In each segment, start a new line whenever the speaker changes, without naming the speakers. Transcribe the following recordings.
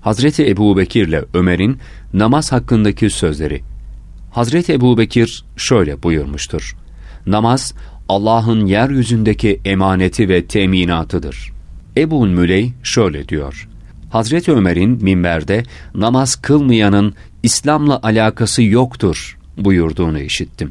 Hazreti Ebubekir ile Ömer'in namaz hakkındaki sözleri. Hazreti Ebubekir şöyle buyurmuştur: Namaz, Allah'ın yeryüzündeki emaneti ve teminatıdır. Ebu'l Müley şöyle diyor: Hazreti Ömer'in minberde namaz kılmayanın İslam'la alakası yoktur buyurduğunu işittim.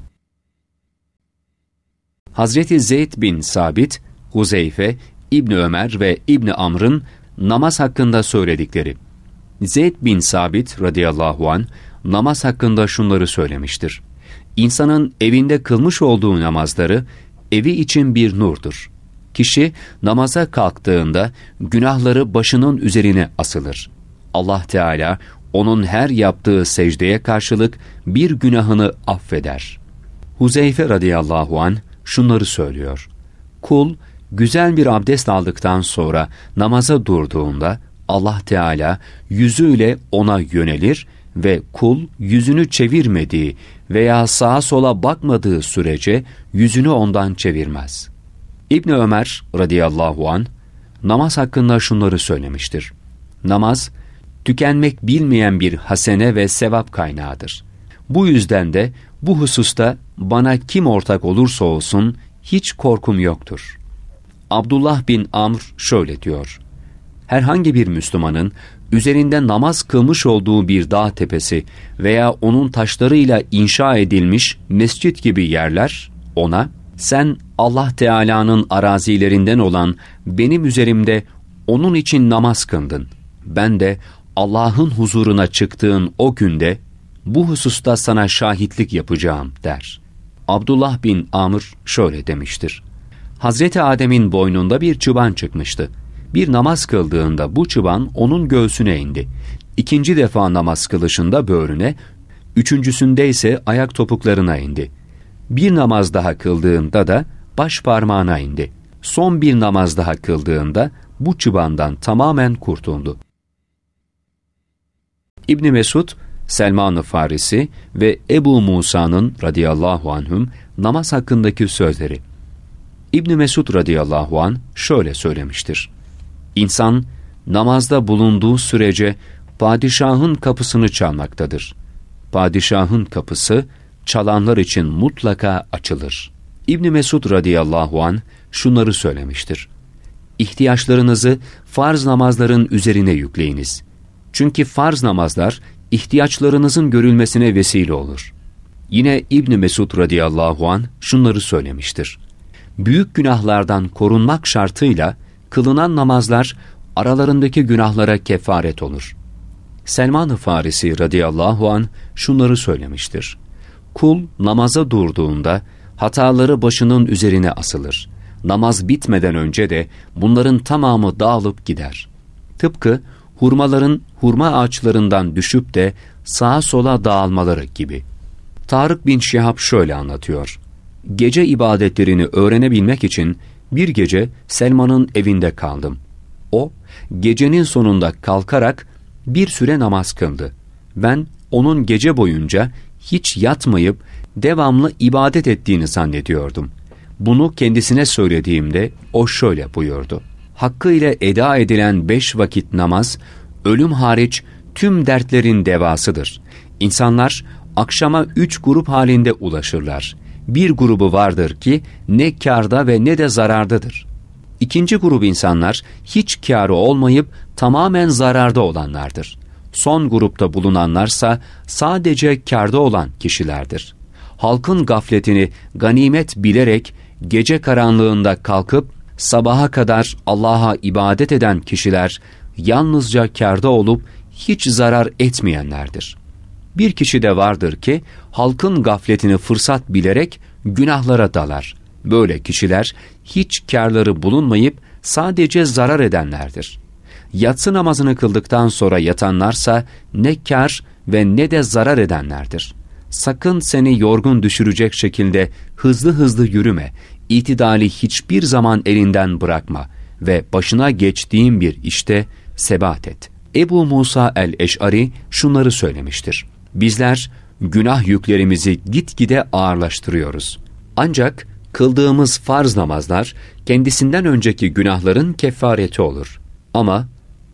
Hazreti Zeyd bin Sabit, Huzeyfe, İbni Ömer ve İbni Amr'ın namaz hakkında söyledikleri. Zeyd bin Sabit radıyallahu anh namaz hakkında şunları söylemiştir: İnsanın evinde kılmış olduğu namazları evi için bir nurdur. Kişi namaza kalktığında günahları başının üzerine asılır. Allah Teala onun her yaptığı secdeye karşılık bir günahını affeder. Huzeyfe radıyallahu anh şunları söylüyor: Kul güzel bir abdest aldıktan sonra namaza durduğunda Allah Teala yüzüyle ona yönelir ve kul yüzünü çevirmediği veya sağa sola bakmadığı sürece yüzünü ondan çevirmez. İbni Ömer radıyallahu anh namaz hakkında şunları söylemiştir: Namaz, tükenmek bilmeyen bir hasene ve sevap kaynağıdır. Bu yüzden de bu hususta bana kim ortak olursa olsun hiç korkum yoktur. Abdullah bin Amr şöyle diyor: Herhangi bir Müslümanın üzerinde namaz kılmış olduğu bir dağ tepesi veya onun taşlarıyla inşa edilmiş mescit gibi yerler ona, sen Allah Teala'nın arazilerinden olan benim üzerimde onun için namaz kıldın. Ben de Allah'ın huzuruna çıktığın o günde bu hususta sana şahitlik yapacağım der. Abdullah bin Amr şöyle demiştir: Hazreti Adem'in boynunda bir çıban çıkmıştı. Bir namaz kıldığında bu çıban onun göğsüne indi. İkinci defa namaz kılışında böğrüne, üçüncüsünde ise ayak topuklarına indi. Bir namaz daha kıldığında da baş parmağına indi. Son bir namaz daha kıldığında bu çıbandan tamamen kurtuldu. İbn Mesud, Selman-ı Farisi ve Ebu Musa'nın radıyallahu anhüm namaz hakkındaki sözleri. İbn Mesud radıyallahu anh şöyle söylemiştir: İnsan namazda bulunduğu sürece padişahın kapısını çalmaktadır. Padişahın kapısı çalanlar için mutlaka açılır. İbn Mesud radıyallahu anh şunları söylemiştir: İhtiyaçlarınızı farz namazların üzerine yükleyiniz. Çünkü farz namazlar ihtiyaçlarınızın görülmesine vesile olur. Yine İbn Mesud radıyallahu anh şunları söylemiştir: Büyük günahlardan korunmak şartıyla kılınan namazlar aralarındaki günahlara kefaret olur. Selman-ı Farisi radıyallahu anh şunları söylemiştir: Kul namaza durduğunda hataları başının üzerine asılır. Namaz bitmeden önce de bunların tamamı dağılıp gider. Tıpkı hurmaların hurma ağaçlarından düşüp de sağa sola dağılmaları gibi. Tarık bin Şihab şöyle anlatıyor: Gece ibadetlerini öğrenebilmek için bir gece Selman'ın evinde kaldım. O, gecenin sonunda kalkarak bir süre namaz kıldı. Ben onun gece boyunca hiç yatmayıp devamlı ibadet ettiğini zannediyordum. Bunu kendisine söylediğimde o şöyle buyurdu: Hakkıyla eda edilen 5 vakit namaz, ölüm hariç tüm dertlerin devasıdır. İnsanlar akşama 3 grup halinde ulaşırlar. Bir grubu vardır ki ne kârda ve ne de zarardadır. İkinci grup insanlar hiç kârı olmayıp tamamen zararda olanlardır. Son grupta bulunanlarsa sadece kârda olan kişilerdir. Halkın gafletini ganimet bilerek gece karanlığında kalkıp sabaha kadar Allah'a ibadet eden kişiler yalnızca kârda olup hiç zarar etmeyenlerdir. Bir kişi de vardır ki halkın gafletini fırsat bilerek günahlara dalar. Böyle kişiler hiç kârları bulunmayıp sadece zarar edenlerdir. Yatsı namazını kıldıktan sonra yatanlarsa ne kâr ve ne de zarar edenlerdir. Sakın seni yorgun düşürecek şekilde hızlı hızlı yürüme, itidali hiçbir zaman elinden bırakma ve başına geçtiğin bir işte sebat et. Ebu Musa el-Eş'ari şunları söylemiştir: Bizler günah yüklerimizi gitgide ağırlaştırıyoruz. Ancak kıldığımız farz namazlar kendisinden önceki günahların kefareti olur. Ama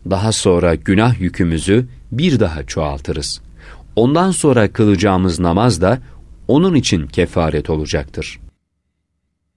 Daha sonra günah yükümüzü bir daha çoğaltırız. Ondan sonra kılacağımız namaz da onun için kefaret olacaktır.